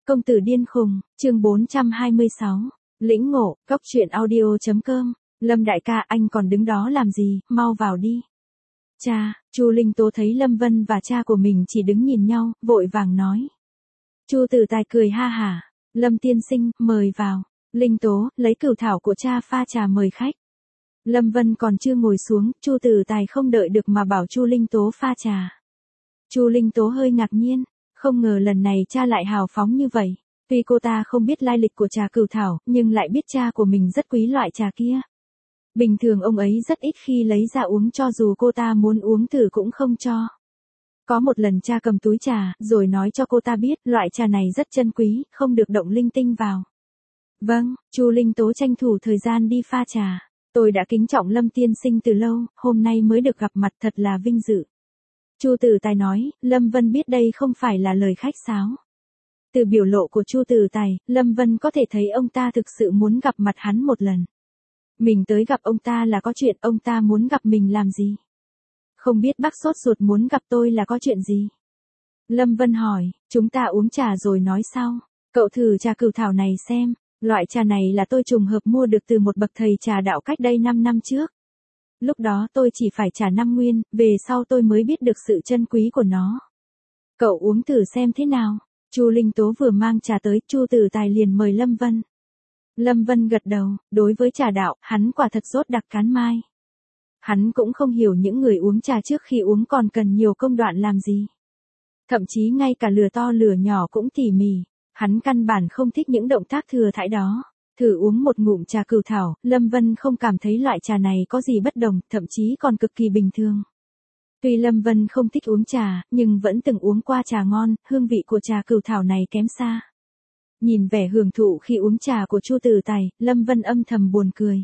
Công tử điên khùng, chương 426. Lĩnh ngộ, cốc truyện audio.com. Lâm đại ca, anh còn đứng đó làm gì, mau vào đi. Cha, Chu Linh Tố thấy Lâm Vân và cha của mình chỉ đứng nhìn nhau, vội vàng nói. Chu Tử Tài cười ha hả, Lâm tiên sinh, mời vào. Linh Tố, lấy cửu thảo của cha pha trà mời khách. Lâm Vân còn chưa ngồi xuống, Chu Tử Tài không đợi được mà bảo Chu Linh Tố pha trà. Chu Linh Tố hơi ngạc nhiên, không ngờ lần này cha lại hào phóng như vậy. Tuy cô ta không biết lai lịch của trà cửu thảo, nhưng lại biết cha của mình rất quý loại trà kia. Bình thường ông ấy rất ít khi lấy ra uống, cho dù cô ta muốn uống thử cũng không cho. Có một lần cha cầm túi trà, rồi nói cho cô ta biết loại trà này rất chân quý, không được động linh tinh vào. Vâng, Chu Linh Tố tranh thủ thời gian đi pha trà. Tôi đã kính trọng Lâm tiên sinh từ lâu, hôm nay mới được gặp mặt, thật là vinh dự. Chu Tử Tài nói, Lâm Vân biết đây không phải là lời khách sáo. Từ biểu lộ của Chu Tử Tài, Lâm Vân có thể thấy ông ta thực sự muốn gặp mặt hắn một lần. Mình tới gặp ông ta là có chuyện, ông ta muốn gặp mình làm gì? Không biết bác sốt ruột muốn gặp tôi là có chuyện gì? Lâm Vân hỏi, chúng ta uống trà rồi nói sau. Cậu thử trà cửu thảo này xem, loại trà này là tôi trùng hợp mua được từ một bậc thầy trà đạo cách đây 5 năm trước. Lúc đó tôi chỉ phải trả 5 nguyên, về sau tôi mới biết được sự chân quý của nó. Cậu uống thử xem thế nào. Chu Linh Tố vừa mang trà tới, Chu Tử Tài liền mời Lâm Vân. Lâm Vân gật đầu, đối với trà đạo, hắn quả thật rốt đặc cán mai. Hắn cũng không hiểu những người uống trà trước khi uống còn cần nhiều công đoạn làm gì. Thậm chí ngay cả lửa to lửa nhỏ cũng tỉ mỉ, hắn căn bản không thích những động tác thừa thãi đó. Thử uống một ngụm trà cửu thảo, Lâm Vân không cảm thấy loại trà này có gì bất đồng, thậm chí còn cực kỳ bình thường. Tuy Lâm Vân không thích uống trà, nhưng vẫn từng uống qua trà ngon, hương vị của trà cửu thảo này kém xa. Nhìn vẻ hưởng thụ khi uống trà của Chu Tử Tài, Lâm Vân âm thầm buồn cười.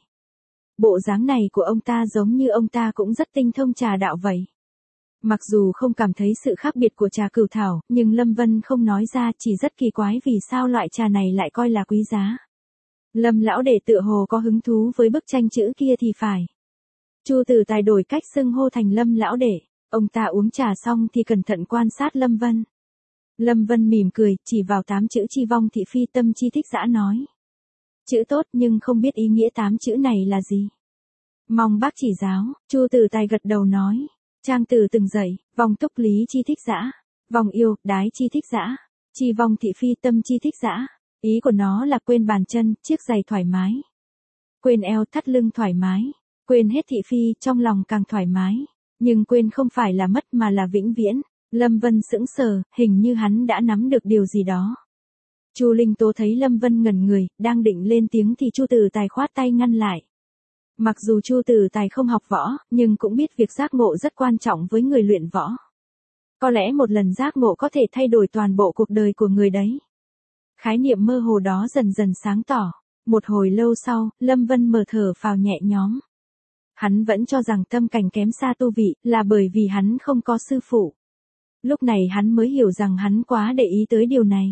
Bộ dáng này của ông ta giống như ông ta cũng rất tinh thông trà đạo vậy. Mặc dù không cảm thấy sự khác biệt của trà cửu thảo, nhưng Lâm Vân không nói ra, chỉ rất kỳ quái vì sao loại trà này lại coi là quý giá. Lâm lão đệ tựa hồ có hứng thú với bức tranh chữ kia thì phải. Chu Tử Tài đổi cách xưng hô thành Lâm lão đệ. Ông ta uống trà xong thì cẩn thận quan sát Lâm Vân. Lâm Vân mỉm cười, chỉ vào 8 chữ chi vong thị phi tâm chi thích dã nói. Chữ tốt nhưng không biết ý nghĩa 8 chữ này là gì. Mong bác chỉ giáo. Chu Tử Tài gật đầu nói. Trang Tử từng dạy, vong túc lý chi thích dã, vong yêu, đái chi thích dã, chi vong thị phi tâm chi thích dã. Ý của nó là quên bàn chân, chiếc giày thoải mái. Quên eo, thắt lưng thoải mái. Quên hết thị phi, trong lòng càng thoải mái. Nhưng quên không phải là mất mà là vĩnh viễn. Lâm Vân sững sờ, hình như hắn đã nắm được điều gì đó. Chu Linh Tố thấy Lâm Vân ngẩn người, đang định lên tiếng thì Chu Tử Tài khoát tay ngăn lại. Mặc dù Chu Tử Tài không học võ, nhưng cũng biết việc giác ngộ rất quan trọng với người luyện võ. Có lẽ một lần giác ngộ có thể thay đổi toàn bộ cuộc đời của người đấy. Khái niệm mơ hồ đó dần dần sáng tỏ. Một hồi lâu sau, Lâm Vân mở thở phào nhẹ nhõm. Hắn vẫn cho rằng tâm cảnh kém xa tu vị, là bởi vì hắn không có sư phụ. Lúc này hắn mới hiểu rằng hắn quá để ý tới điều này.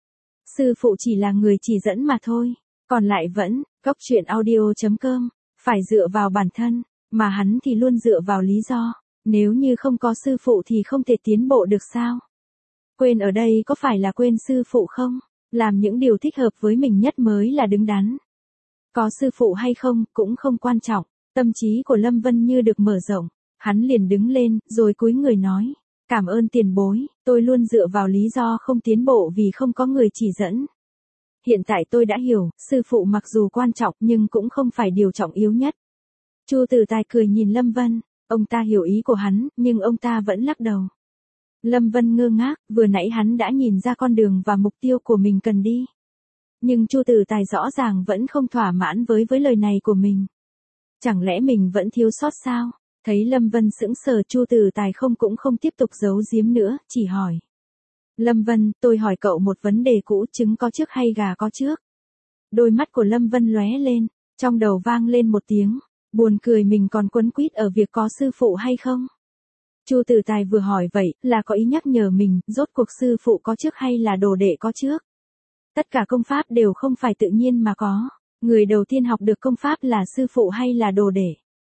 Sư phụ chỉ là người chỉ dẫn mà thôi. Còn lại vẫn, cốc truyện audio.com, phải dựa vào bản thân, mà hắn thì luôn dựa vào lý do. Nếu như không có sư phụ thì không thể tiến bộ được sao? Quên ở đây có phải là quên sư phụ không? Làm những điều thích hợp với mình nhất mới là đứng đắn. Có sư phụ hay không, cũng không quan trọng. Tâm trí của Lâm Vân như được mở rộng. Hắn liền đứng lên, rồi cúi người nói. Cảm ơn tiền bối, tôi luôn dựa vào lý do không tiến bộ vì không có người chỉ dẫn. Hiện tại tôi đã hiểu, sư phụ mặc dù quan trọng nhưng cũng không phải điều trọng yếu nhất. Chu Tử Tài cười nhìn Lâm Vân, ông ta hiểu ý của hắn, nhưng ông ta vẫn lắc đầu. Lâm Vân ngơ ngác, vừa nãy hắn đã nhìn ra con đường và mục tiêu của mình cần đi. Nhưng Chu Tử Tài rõ ràng vẫn không thỏa mãn với lời này của mình. Chẳng lẽ mình vẫn thiếu sót sao? Thấy Lâm Vân sững sờ, Chu Tử Tài cũng không tiếp tục giấu giếm nữa, chỉ hỏi. Lâm Vân, tôi hỏi cậu một vấn đề cũ, trứng có trước hay gà có trước? Đôi mắt của Lâm Vân lóe lên, trong đầu vang lên một tiếng, buồn cười mình còn quấn quýt ở việc có sư phụ hay không? Chu Tử Tài vừa hỏi vậy, là có ý nhắc nhở mình, rốt cuộc sư phụ có trước hay là đồ đệ có trước? Tất cả công pháp đều không phải tự nhiên mà có. Người đầu tiên học được công pháp là sư phụ hay là đồ đệ?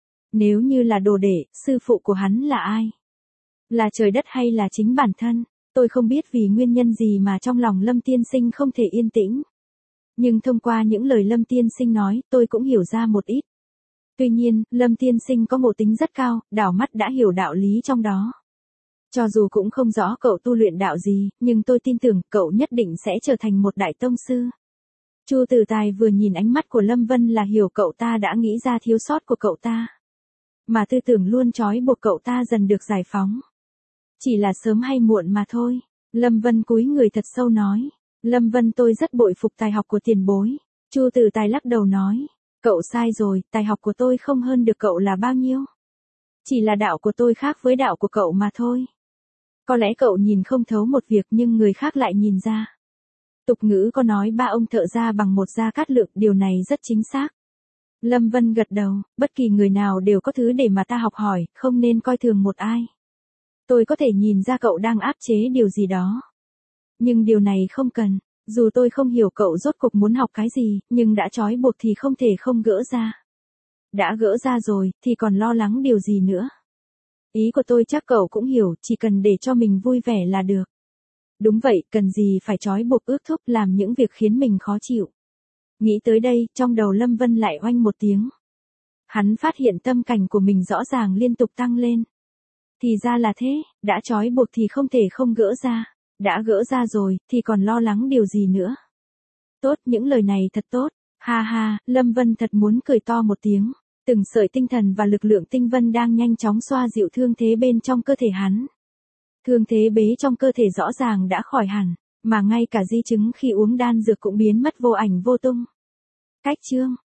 Nếu như là đồ đệ, sư phụ của hắn là ai? Là trời đất hay là chính bản thân? Tôi không biết vì nguyên nhân gì mà trong lòng Lâm Tiên Sinh không thể yên tĩnh. Nhưng thông qua những lời Lâm Tiên Sinh nói, tôi cũng hiểu ra một ít. Tuy nhiên, Lâm Tiên Sinh có ngộ tính rất cao, đảo mắt đã hiểu đạo lý trong đó. Cho dù cũng không rõ cậu tu luyện đạo gì, nhưng tôi tin tưởng cậu nhất định sẽ trở thành một đại tông sư. Chu Tử Tài vừa nhìn ánh mắt của Lâm Vân là hiểu cậu ta đã nghĩ ra thiếu sót của cậu ta. Mà tư tưởng luôn trói buộc cậu ta dần được giải phóng. Chỉ là sớm hay muộn mà thôi. Lâm Vân cúi người thật sâu nói. Lâm Vân, tôi rất bội phục tài học của tiền bối. Chu Tử Tài lắc đầu nói. Cậu sai rồi, tài học của tôi không hơn được cậu là bao nhiêu. Chỉ là đạo của tôi khác với đạo của cậu mà thôi. Có lẽ cậu nhìn không thấu một việc nhưng người khác lại nhìn ra. Tục ngữ có nói ba ông thợ ra bằng một gia cát lượng, điều này rất chính xác. Lâm Vân gật đầu, bất kỳ người nào đều có thứ để mà ta học hỏi, không nên coi thường một ai. Tôi có thể nhìn ra cậu đang áp chế điều gì đó. Nhưng điều này không cần, dù tôi không hiểu cậu rốt cuộc muốn học cái gì, nhưng đã trói buộc thì không thể không gỡ ra. Đã gỡ ra rồi, thì còn lo lắng điều gì nữa. Ý của tôi chắc cậu cũng hiểu, chỉ cần để cho mình vui vẻ là được. Đúng vậy, cần gì phải trói buộc ước thúc làm những việc khiến mình khó chịu. Nghĩ tới đây, trong đầu Lâm Vân lại oanh một tiếng. Hắn phát hiện tâm cảnh của mình rõ ràng liên tục tăng lên. Thì ra là thế, đã trói buộc thì không thể không gỡ ra. Đã gỡ ra rồi, thì còn lo lắng điều gì nữa. Tốt, những lời này thật tốt. Ha ha, Lâm Vân thật muốn cười to một tiếng. Từng sợi tinh thần và lực lượng tinh vân đang nhanh chóng xoa dịu thương thế bên trong cơ thể hắn. Thương thế bế trong cơ thể rõ ràng đã khỏi hẳn, mà ngay cả di chứng khi uống đan dược cũng biến mất vô ảnh vô tung. Cách chương